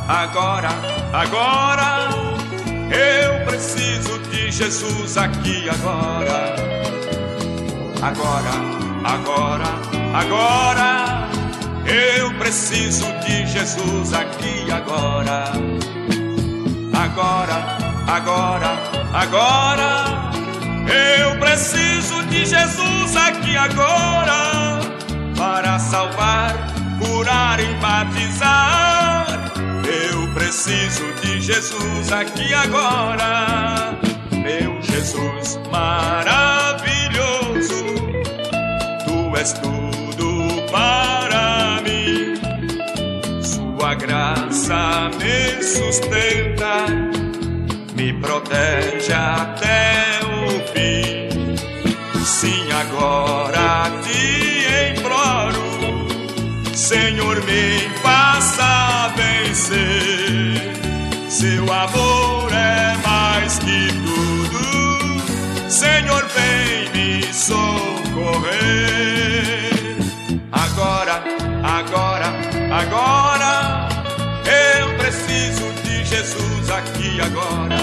agora, eu preciso de Jesus aqui agora. Agora, eu preciso de Jesus aqui agora. Agora, eu preciso de Jesus aqui agora, para salvar, curar e batizar. Eu preciso de Jesus aqui agora. Meu Jesus maravilhoso, Tu és tudo para mim. Sua graça me sustenta, me protege até o fim. Sim, agora te imploro, Senhor, me faça vencer. Seu amor é mais que tudo, Senhor, vem me socorrer. Agora, eu preciso de Jesus aqui agora.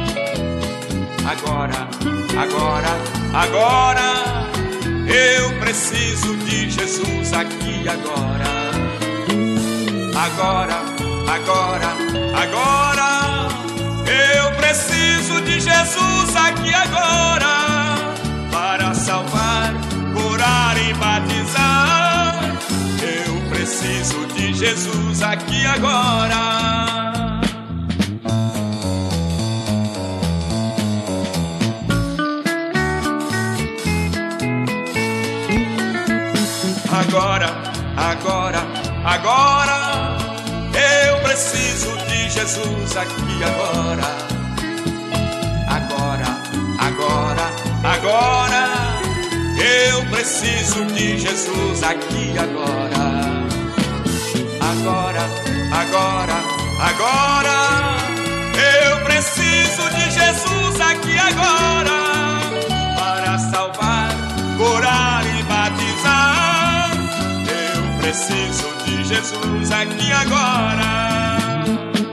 Agora, eu preciso de Jesus aqui agora. Agora, eu preciso de Jesus aqui agora, para salvar, curar e batizar. Eu preciso de Jesus aqui agora. Agora, eu preciso de Jesus aqui agora. Agora, eu preciso de Jesus aqui agora. Agora, eu preciso de Jesus aqui agora, para salvar, curar e batizar. Eu preciso de Jesus aqui agora.